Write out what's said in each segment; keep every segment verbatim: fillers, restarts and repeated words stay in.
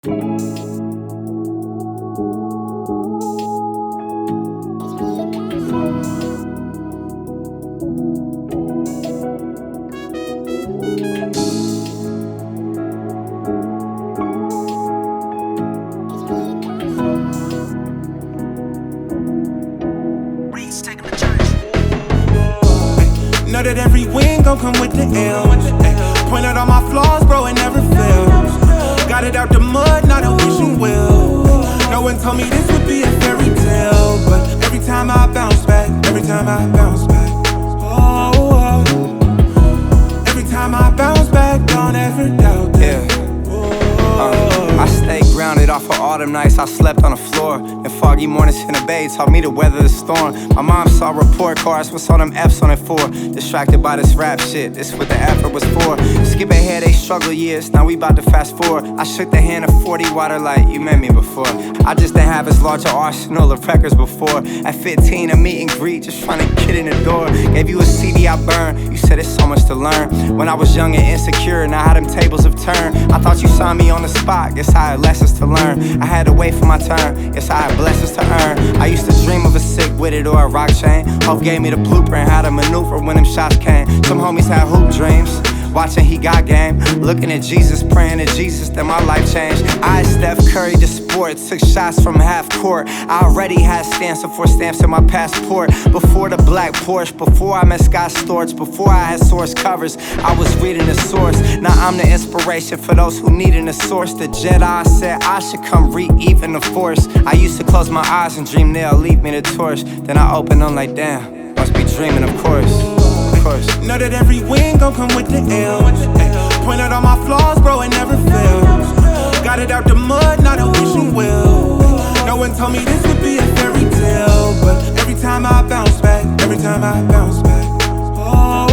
Know that every win gon' come with the L's. Point out all my flaws, bro, it never fails. Got it out the mud, not a wishing well. No one told me this would be a fairy tale, but every time I bounce back, every time I bounce back, oh, oh. Every time I bounce back, don't ever doubt that. Yeah. Uh, I stay grounded off of autumn nights. I slept on the floor, and foggy mornings in the bay taught me to weather the storm. My mom saw report cards, what's all them F's on it for? Distracted by this rap shit, this what the effort was for. Skip ahead, they struggle years, now we bout to fast forward. I shook the hand of forty water like you met me before. I just didn't have as large an arsenal of records before. At fifteen, a meet and greet, just trying to get in the door. Gave you a C D I burned, you said it's so much to learn. When I was young and insecure, now how them tables have turned. I thought you saw me on the spot, guess I had lessons to learn. I had to wait for my turn, guess I had blessings to earn. I used to dream of a sick with it or a rock chain. Hope gave me the blueprint, how to maneuver when them shots came. Some homies had hoop dreams, watching He Got Game. Looking at Jesus, praying to Jesus, then my life changed. I Steph Curry to sport, took shots from half court. I already had stamps before stamps in my passport. Before the black Porsche, before I met Scott Storch, before I had source covers, I was reading the source. Now I'm the inspiration for those who needin' a source. The Jedi said I should come re-even the force. I used to close my eyes and dream they'll leave me the torch. Then I open them like damn, must be dreaming of course. Know that every win gon' come with the L's. Point out all my flaws, bro, it never fails. Got it out the mud, not a wishing well. No one told me this would be a fairy tale, but every time I bounce back, every time I bounce back, oh,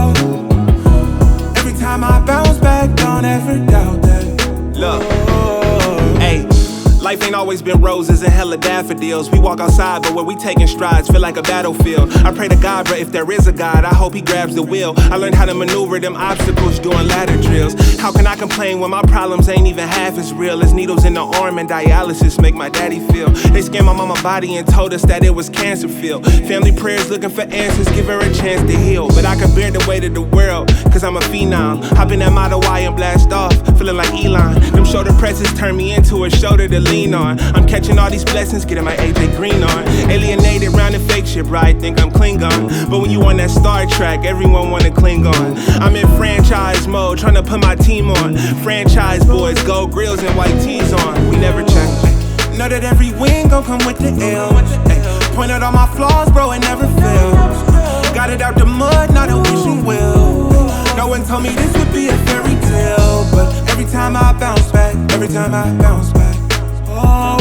oh. Every time I bounce back, don't ever doubt that. Look, hey. Life ain't always been roses and hella daffodils. We walk outside, but where we taking strides feel like a battlefield. I pray to God, but if there is a God, I hope He grabs the wheel. I learned how to maneuver them obstacles doing ladder drills. How can I complain when my problems ain't even half as real as needles in the arm and dialysis make my daddy feel? They scanned my mama body and told us that it was cancer filled. Family prayers looking for answers, give her a chance to heal. But I can bear the weight of the world, cause I'm a phenom. Hop in that Model Y and blast off, feeling like Elon. Them shoulder presses turn me into a shoulder to lean on. I'm catching all these blessings, getting my A J Green on. Alienated round the fake ship, right? Think I'm Klingon. But when you on that Star Trek, everyone wanna cling on. I'm in franchise mode, trying to put my team on. Franchise boys, gold grills and white tees on. We never change. Know that every win gon' come with the L's. Point out all my flaws, bro, it never fails. Got it out the mud, not a wishing well. No one told me this would be a fairy tale, but every time I bounce back, every time I bounce back, oh,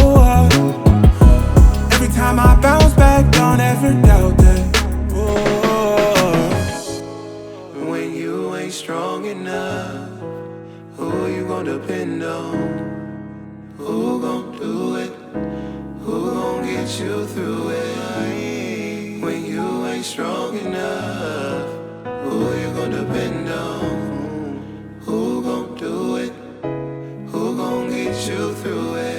oh. Every time I bounce back, don't ever doubt that. Oh. When you ain't strong enough, who you gonna depend on? Who gon' do it? Who gon' get you through it? When you ain't strong enough, who you gonna depend on? Who gon' do it? Who gon' get you through it?